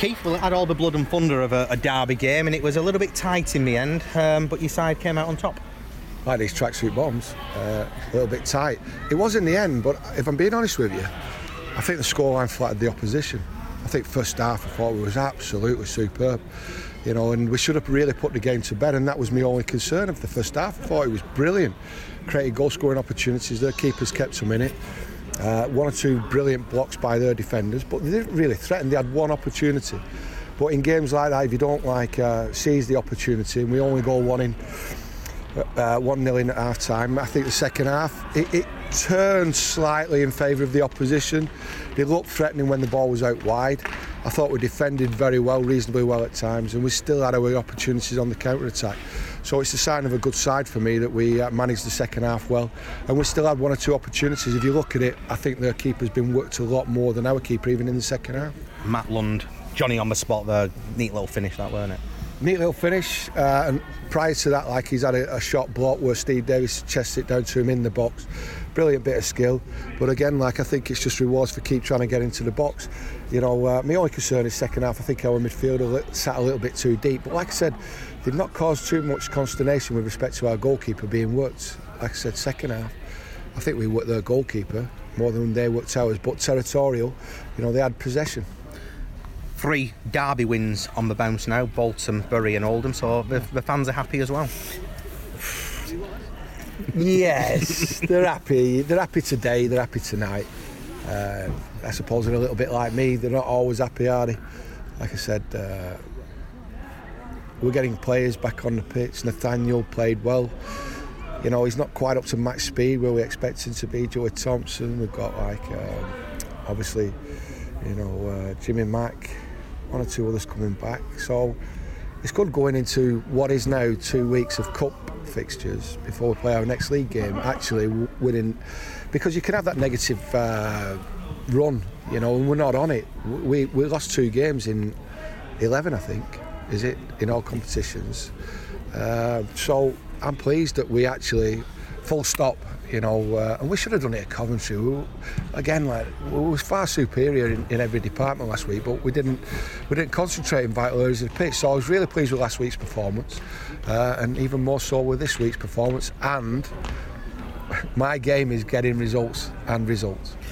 Keith, well, it had all the blood and thunder of a derby game, and it was a little bit tight in the end, but your side came out on top. Like these tracksuit bombs, a little bit tight. It was in the end, but if I'm being honest with you, I think the scoreline flattered the opposition. I think first half I thought it was absolutely superb, and we should have really put the game to bed, and that was my only concern of the first half. I thought it was brilliant, created goal scoring opportunities. Their keepers kept them in it. One or two brilliant blocks by their defenders, but they didn't really threaten. They had one opportunity, but in games like that, if you don't seize the opportunity, and we only go 1-0 in at half time, I think the second half it turned slightly in favour of the opposition. They looked threatening when the ball was out wide. I thought we defended very well, reasonably well at times, and we still had our opportunities on the counter-attack. So it's a sign of a good side for me that we managed the second half well, and we still had one or two opportunities. If you look at it, I think their keeper's been worked a lot more than our keeper even in the second half. Matt Lund, Johnny on the spot there, neat little finish that, weren't it? Neat little finish, and prior to that, he's had a shot block where Steve Davis chests it down to him in the box. Brilliant bit of skill, but again, I think it's just rewards for keep trying to get into the box. My only concern is second half. I think our midfielder sat a little bit too deep, but like I said, they've not caused too much consternation with respect to our goalkeeper being worked. Like I said, second half, I think we worked their goalkeeper more than they worked ours, but territorial, they had possession. 3 derby wins on the bounce now, Bolton, Bury and Oldham, so the fans are happy as well. Yes, they're happy. They're happy today, they're happy tonight. I suppose they're a little bit like me, they're not always happy, are they? Like I said, we're getting players back on the pitch. Nathaniel played well. He's not quite up to match speed where we expect him to be. Joey Thompson, we've got obviously, Jimmy Mack, one or two others coming back. So it's good going into what is now 2 weeks of cup fixtures before we play our next league game, actually winning, because you can have that negative run, and we're not on it. We lost 2 games in 11, I think, is it, in all competitions. So I'm pleased that we actually full stop, and we should have done it at Coventry. We were far superior in every department last week, but we didn't concentrate in vital areas of the pitch. So I was really pleased with last week's performance, and even more so with this week's performance. And my game is getting results and results.